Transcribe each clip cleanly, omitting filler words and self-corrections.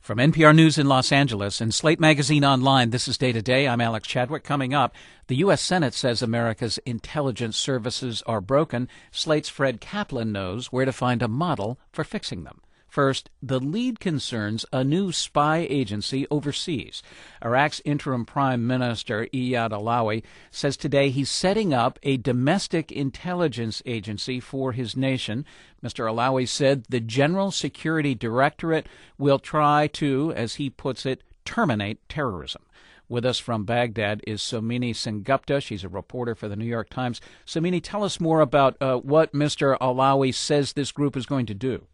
From NPR News in Los Angeles and Slate Magazine Online, this is Day to Day. I'm Alex Chadwick. Coming up, the U.S. Senate says America's intelligence services are broken. Slate's Fred Kaplan knows where to find a model for fixing them. First, the lead concerns a new spy agency overseas. Iraq's interim prime minister, Iyad Allawi, says today he's setting up a domestic intelligence agency for his nation. Mr. Allawi said the General Security Directorate will try to, as he puts it, terminate terrorism. With us from Baghdad is Somini Sengupta. She's a reporter for the New York Times. Somini, tell us more about what Mr. Allawi says this group is going to do.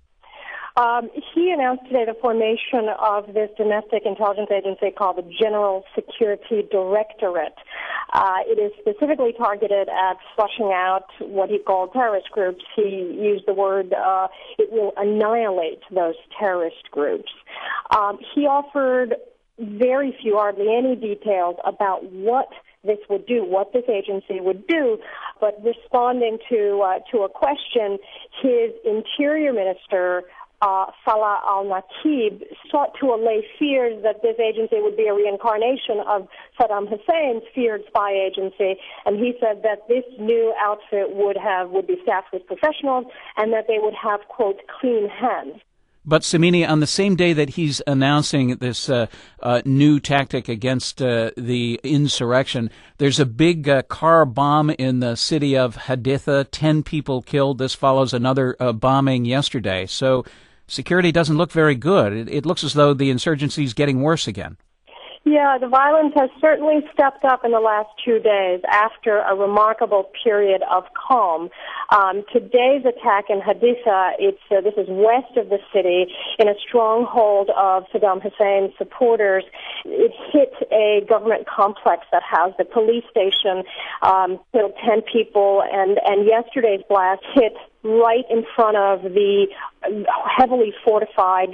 He announced today the formation of this domestic intelligence agency called the General Security Directorate. It is specifically targeted at flushing out what he called terrorist groups. He used the word, it will annihilate those terrorist groups. He offered very few, hardly any details about what this would do, what this agency would do, but responding to a question, his interior minister, Salah al-Nakib, sought to allay fears that this agency would be a reincarnation of Saddam Hussein's feared spy agency, and he said that this new outfit would be staffed with professionals and that they would have, quote, clean hands. But, Somini, on the same day that he's announcing this new tactic against the insurrection, there's a big car bomb in the city of Haditha, 10 people killed. This follows another bombing yesterday. So security doesn't look very good. It looks as though the insurgency is getting worse again. Yeah, the violence has certainly stepped up in the last 2 days after a remarkable period of calm. Today's attack in Haditha, this is west of the city, in a stronghold of Saddam Hussein's supporters. It hit a government complex that housed a police station, killed 10 people, and yesterday's blast hit right in front of the heavily fortified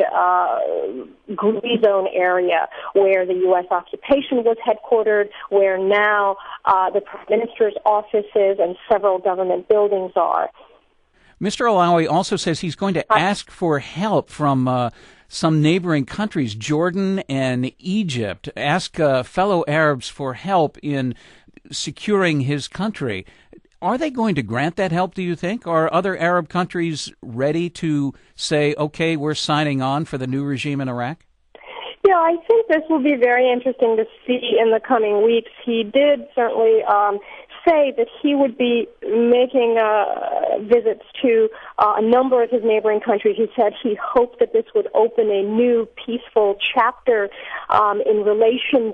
Gray Zone area where the U.S. occupation was headquartered, where now the Prime Minister's offices and several government buildings are. Mr. Allawi also says he's going to ask for help from some neighboring countries, Jordan and Egypt, ask fellow Arabs for help in securing his country. Are they going to grant that help, do you think? Are other Arab countries ready to say, okay, we're signing on for the new regime in Iraq? Yeah, I think this will be very interesting to see in the coming weeks. He did certainly say that he would be making visits to a number of his neighboring countries. He said he hoped that this would open a new peaceful chapter in relations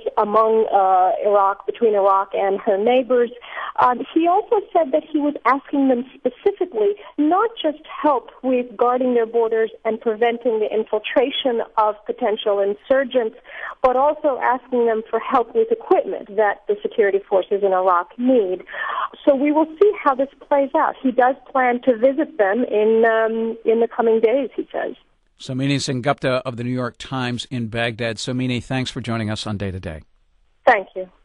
between Iraq and her neighbors. He also said that he was asking them specifically not just help with guarding their borders and preventing the infiltration of potential insurgents, but also asking them for help with equipment that the security forces in Iraq need. So we will see how this plays out. He does plan to visit them in the coming days, he says. Somini Sengupta of the New York Times in Baghdad. Somini, thanks for joining us on Day to Day. Thank you.